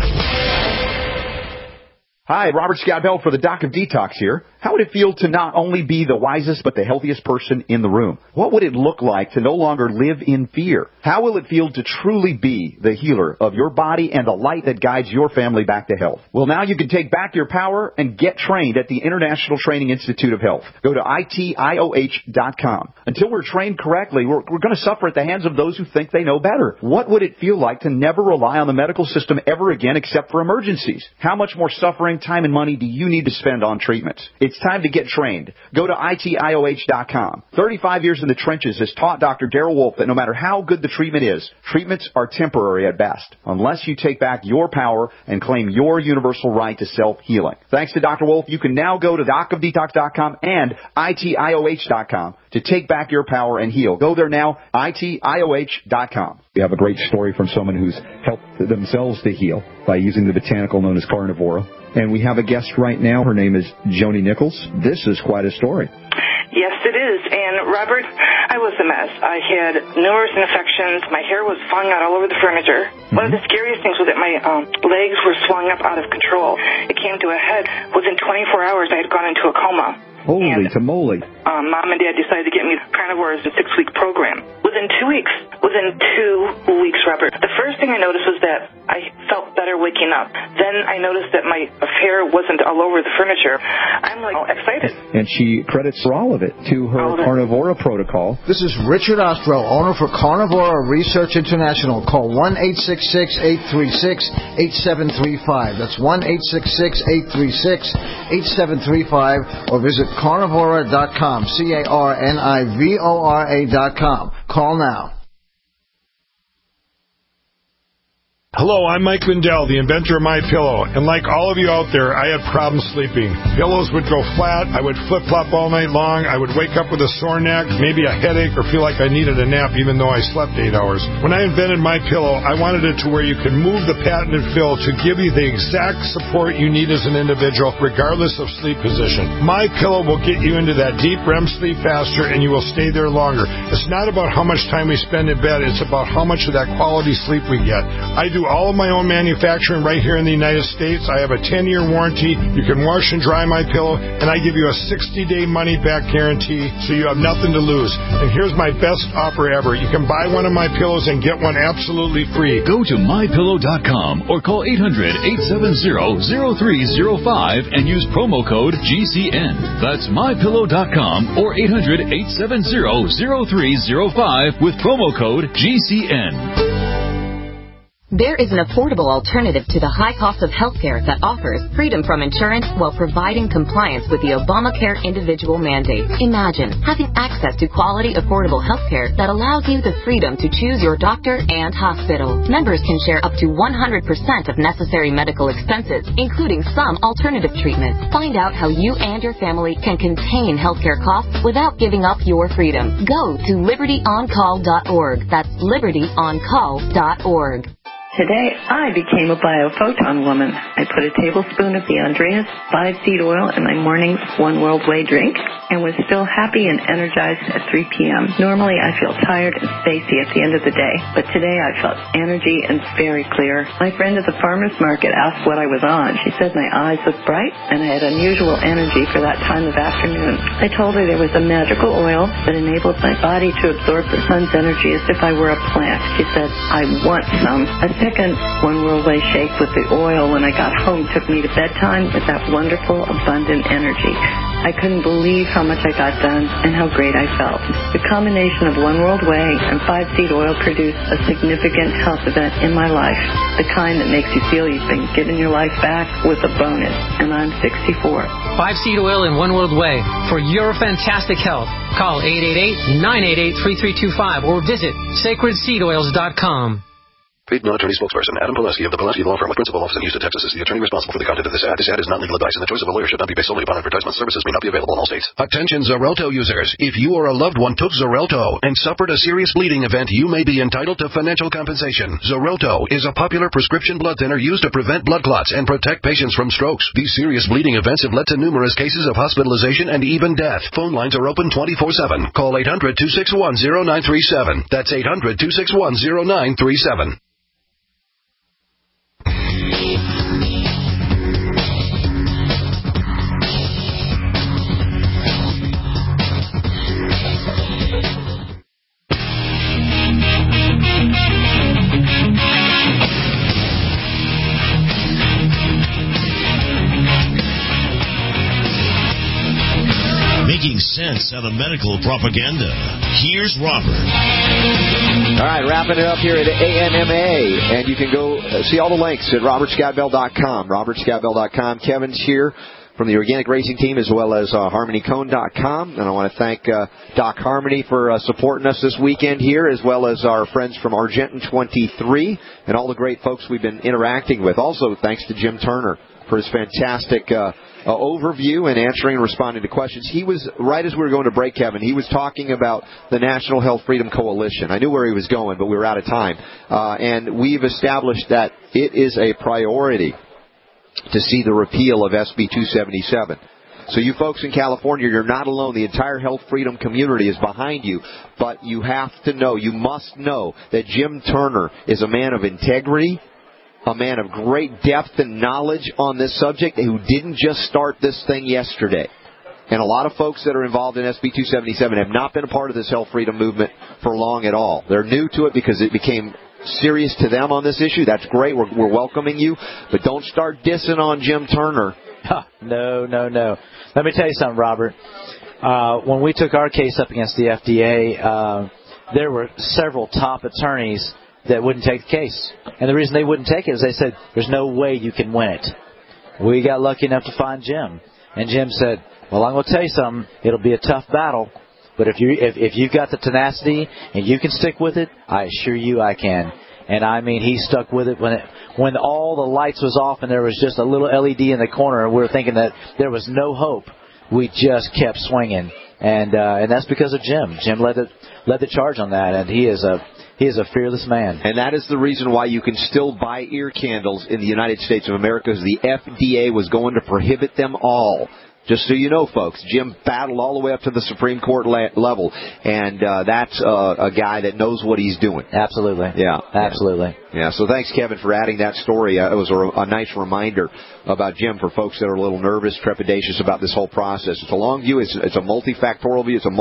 Hi, Robert Scott Bell for the Doc of Detox here. How would it feel to not only be the wisest but the healthiest person in the room? What would it look like to no longer live in fear? How will it feel to truly be the healer of your body and the light that guides your family back to health? Well, now you can take back your power and get trained at the International Training Institute of Health. Go to ITIOH.com. Until we're trained correctly, we're going to suffer at the hands of those who think they know better. What would it feel like to never rely on the medical system ever again except for emergencies? How much more suffering, time, and money do you need to spend on treatments? It's time to get trained. Go to ITIOH.com. 35 years in the trenches has taught Dr. Darrell Wolfe that no matter how good the treatment is, treatments are temporary at best, unless you take back your power and claim your universal right to self-healing. Thanks to Dr. Wolfe, you can now go to docofdetox.com and ITIOH.com to take back your power and heal. Go there now, ITIOH.com. We have a great story from someone who's helped themselves to heal by using the botanical known as Carnivora. And we have a guest right now. Her name is Joni Nichols. This is quite a story. Yes, it is. And, Robert, I was a mess. I had numerous infections. My hair was falling out all over the furniture. Mm-hmm. One of the scariest things was that my legs were swelling up out of control. It came to a head. Within 24 hours, I had gone into a coma. Holy tamale. Mom and Dad decided to get me Carnivora's 6-week program. Within 2 weeks, Robert, the first thing I noticed was that I felt better waking up. Then I noticed that my hair wasn't all over the furniture. I'm excited. And she credits for all of it to her Carnivora protocol. This is Richard Ostro, owner for Carnivora Research International. Call 1-866-836-8735. That's 1-866-836-8735 or visit carnivora.com. CARNIVORA.com. Call now. Hello, I'm Mike Lindell, the inventor of MyPillow, and like all of you out there, I had problems sleeping. Pillows would go flat, I would flip-flop all night long, I would wake up with a sore neck, maybe a headache, or feel like I needed a nap even though I slept 8 hours. When I invented MyPillow, I wanted it to where you can move the patented fill to give you the exact support you need as an individual, regardless of sleep position. MyPillow will get you into that deep REM sleep faster, and you will stay there longer. It's not about how much time we spend in bed, it's about how much of that quality sleep we get. I do all of my own manufacturing right here in the United States. I have a 10-year warranty. You can wash and dry my pillow, and I give you a 60-day money-back guarantee, so you have nothing to lose. And here's my best offer ever. You can buy one of my pillows and get one absolutely free. Go to MyPillow.com or call 800-870-0305 and use promo code GCN. That's MyPillow.com or 800-870-0305 with promo code GCN. There is an affordable alternative to the high cost of healthcare that offers freedom from insurance while providing compliance with the Obamacare individual mandate. Imagine having access to quality, affordable healthcare that allows you the freedom to choose your doctor and hospital. Members can share up to 100% of necessary medical expenses, including some alternative treatments. Find out how you and your family can contain healthcare costs without giving up your freedom. Go to libertyoncall.org. That's libertyoncall.org. Today, I became a biophoton woman. I put a tablespoon of the Andreas 5-seed oil in my morning One World Way drink and was still happy and energized at 3 p.m. Normally, I feel tired and spacey at the end of the day, but today I felt energy and very clear. My friend at the farmer's market asked what I was on. She said my eyes looked bright and I had unusual energy for that time of afternoon. I told her there was a magical oil that enabled my body to absorb the sun's energy as if I were a plant. She said, I want some. A second One World Way shake with the oil when I got home took me to bedtime with that wonderful, abundant energy. I couldn't believe how much I got done and how great I felt. The combination of One World Way and 5-seed oil produced a significant health event in my life, the kind that makes you feel you've been given your life back with a bonus, and I'm 64. 5-seed oil and One World Way for your fantastic health. Call 888-988-3325 or visit sacredseedoils.com. Paid non-attorney spokesperson Adam Pileski of the Pileski Law Firm with principal office in Houston, Texas, is the attorney responsible for the content of this ad. This ad is not legal advice, and the choice of a lawyer should not be based solely upon advertisement. Services may not be available in all states. Attention Xarelto users. If you or a loved one took Xarelto and suffered a serious bleeding event, you may be entitled to financial compensation. Xarelto is a popular prescription blood thinner used to prevent blood clots and protect patients from strokes. These serious bleeding events have led to numerous cases of hospitalization and even death. Phone lines are open 24/7. Call 800-261-0937. That's 800-261-0937. Making sense out of medical propaganda. Here's Robert. All right, wrapping it up here at ANMA, and you can go see all the links at robertscottbell.com. robertscottbell.com. Kevin's here from the Organic Racing Team as well as HarmonyCone.com. And I want to thank Doc Harmony for supporting us this weekend here, as well as our friends from Argentin 23 and all the great folks we've been interacting with. Also, thanks to Jim Turner for his fantastic overview and answering and responding to questions. He was, right as we were going to break, Kevin, he was talking about the National Health Freedom Coalition. I knew where he was going, but we were out of time. And we've established that it is a priority to see the repeal of SB 277. So you folks in California, you're not alone. The entire health freedom community is behind you. But you have to know, you must know that Jim Turner is a man of integrity, a man of great depth and knowledge on this subject, who didn't just start this thing yesterday. And a lot of folks that are involved in SB 277 have not been a part of this health freedom movement for long at all. They're new to it because it became serious to them on this issue. That's great. We're welcoming you. But don't start dissing on Jim Turner. No. Let me tell you something, Robert. When we took our case up against the FDA, there were several top attorneys that wouldn't take the case. And the reason they wouldn't take it is they said, there's no way you can win it. We got lucky enough to find Jim. And Jim said, well, I'm going to tell you something. It'll be a tough battle. But if you've got the tenacity and you can stick with it, I assure you I can. And I mean, he stuck with it when all the lights was off and there was just a little LED in the corner and we were thinking that there was no hope. We just kept swinging. And that's because of Jim. Jim led the charge on that, and he is a fearless man. And that is the reason why you can still buy ear candles in the United States of America, because the FDA was going to prohibit them all. Just so you know, folks, Jim battled all the way up to the Supreme Court level, and that's a guy that knows what he's doing. Absolutely. Yeah. Absolutely. Yeah, so thanks, Kevin, for adding that story. It was a nice reminder about Jim for folks that are a little nervous, trepidatious about this whole process. It's a long view. It's a multifactorial view. It's a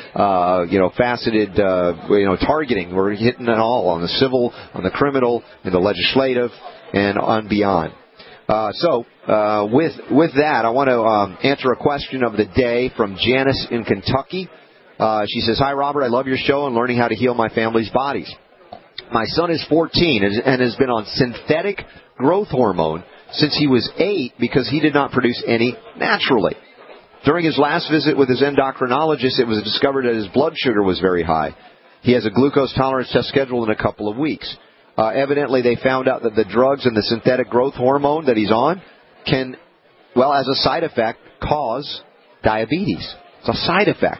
faceted, targeting. We're hitting it all on the civil, on the criminal, and the legislative, and on beyond. With that, I want to answer a question of the day from Janice in Kentucky. She says, hi, Robert. I love your show and learning how to heal my family's bodies. My son is 14 and has been on synthetic growth hormone since he was 8 because he did not produce any naturally. During his last visit with his endocrinologist, it was discovered that his blood sugar was very high. He has a glucose tolerance test scheduled in a couple of weeks. Evidently, they found out that the drugs and the synthetic growth hormone that he's on can, well, as a side effect, cause diabetes. It's a side effect.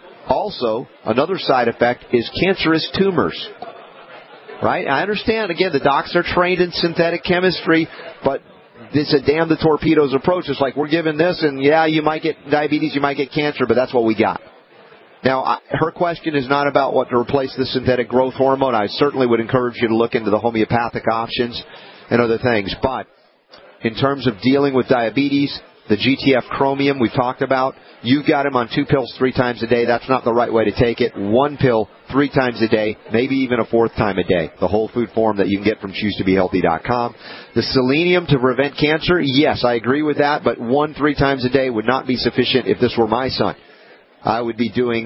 Also, another side effect is cancerous tumors. Right? I understand, again, the docs are trained in synthetic chemistry, but it's a damn the torpedoes approach. It's like, we're giving this, and yeah, you might get diabetes, you might get cancer, but that's what we got. Now, her question is not about what to replace the synthetic growth hormone. I certainly would encourage you to look into the homeopathic options and other things. But in terms of dealing with diabetes, the GTF chromium we've talked about, you've got him on 2 pills 3 times a day. That's not the right way to take it. 1 pill 3 times a day, maybe even a 4th time a day. The whole food form that you can get from ChooseToBeHealthy.com. The selenium to prevent cancer, yes, I agree with that, but 1 3 times a day would not be sufficient if this were my son. I would be doing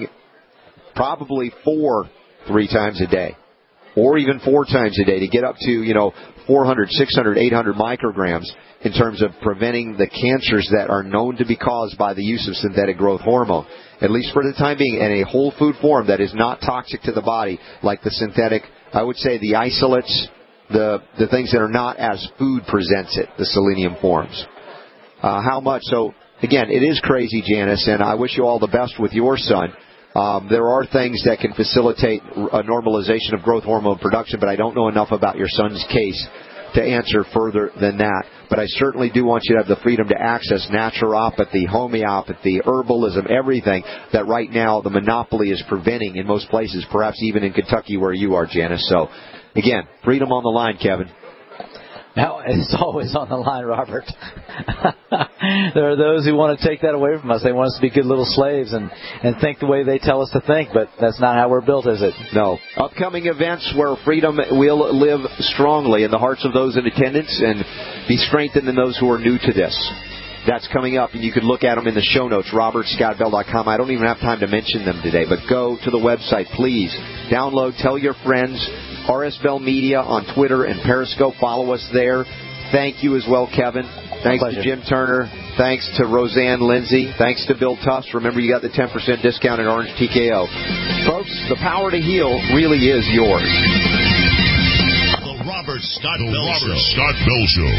probably 4 3 times a day, or even 4 times a day to get up to, 400, 600, 800 micrograms in terms of preventing the cancers that are known to be caused by the use of synthetic growth hormone, at least for the time being, in a whole food form that is not toxic to the body like the synthetic, I would say the isolates, the things that are not as food presents it, the selenium forms. How much? So, again, it is crazy, Janice, and I wish you all the best with your son. There are things that can facilitate a normalization of growth hormone production, but I don't know enough about your son's case to answer further than that. But I certainly do want you to have the freedom to access naturopathy, homeopathy, herbalism, everything that right now the monopoly is preventing in most places, perhaps even in Kentucky where you are, Janice. So, again, freedom on the line, Kevin. Now, it's always on the line, Robert. There are those who want to take that away from us. They want us to be good little slaves and think the way they tell us to think, but that's not how we're built, is it? No. Upcoming events where freedom will live strongly in the hearts of those in attendance and be strengthened in those who are new to this. That's coming up, and you can look at them in the show notes, robertscottbell.com. I don't even have time to mention them today, but go to the website, please. Download, tell your friends. RS Bell Media on Twitter and Periscope. Follow us there. Thank you as well, Kevin. Thanks to Jim Turner. Thanks to Roseanne Lindsay. Thanks to Bill Tufts. Remember, you got the 10% discount at Orange TKO. Folks, the power to heal really is yours. The Robert Scott Bell Show.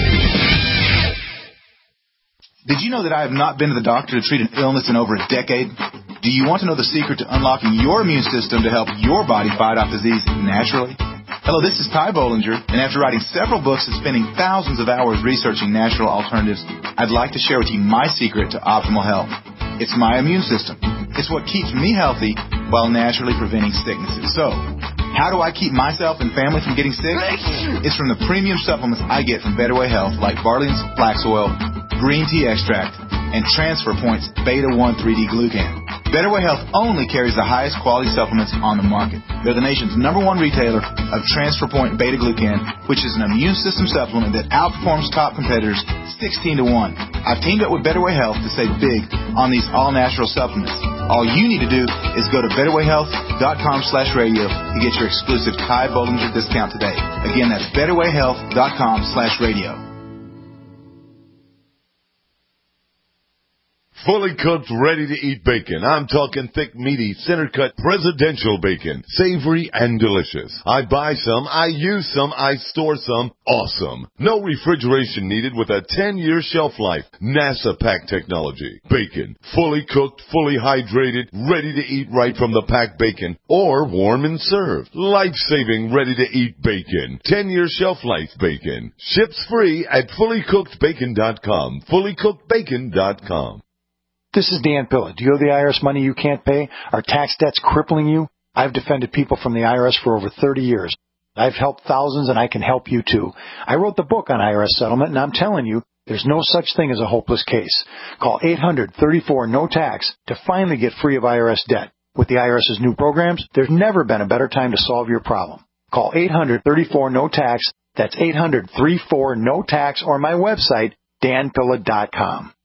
Did you know that I have not been to the doctor to treat an illness in over a decade? Do you want to know the secret to unlocking your immune system to help your body fight off disease naturally? Hello, this is Ty Bollinger, and after writing several books and spending thousands of hours researching natural alternatives, I'd like to share with you my secret to optimal health. It's my immune system. It's what keeps me healthy while naturally preventing sicknesses. So, how do I keep myself and family from getting sick? It's from the premium supplements I get from Better Way Health, like Barley's Flax Oil, Green Tea Extract, and Transfer Point's Beta 1 3D Glucan. Better Way Health only carries the highest quality supplements on the market. They're the nation's #1 retailer of Transfer Point Beta Glucan, which is an immune system supplement that outperforms top competitors 16 to 1. I've teamed up with Better Way Health to save big on these all-natural supplements. All you need to do is go to betterwayhealth.com/radio to get your exclusive Ty Bollinger discount today. Again, that's betterwayhealth.com/radio. Fully cooked, ready-to-eat bacon. I'm talking thick, meaty, center-cut, presidential bacon. Savory and delicious. I buy some, I use some, I store some. Awesome. No refrigeration needed with a 10-year shelf life. NASA pack technology. Bacon. Fully cooked, fully hydrated, ready to eat right from the packed bacon. Or warm and served. Life-saving, ready-to-eat bacon. 10-year shelf life bacon. Ships free at fullycookedbacon.com. Fullycookedbacon.com. This is Dan Pilla. Do you owe the IRS money you can't pay? Are tax debts crippling you? I've defended people from the IRS for over 30 years. I've helped thousands, and I can help you too. I wrote the book on IRS settlement, and I'm telling you, there's no such thing as a hopeless case. Call 800-34-NO-TAX to finally get free of IRS debt. With the IRS's new programs, there's never been a better time to solve your problem. Call 800-34-NO-TAX. That's 800-34-NO-TAX, or my website, danpilla.com.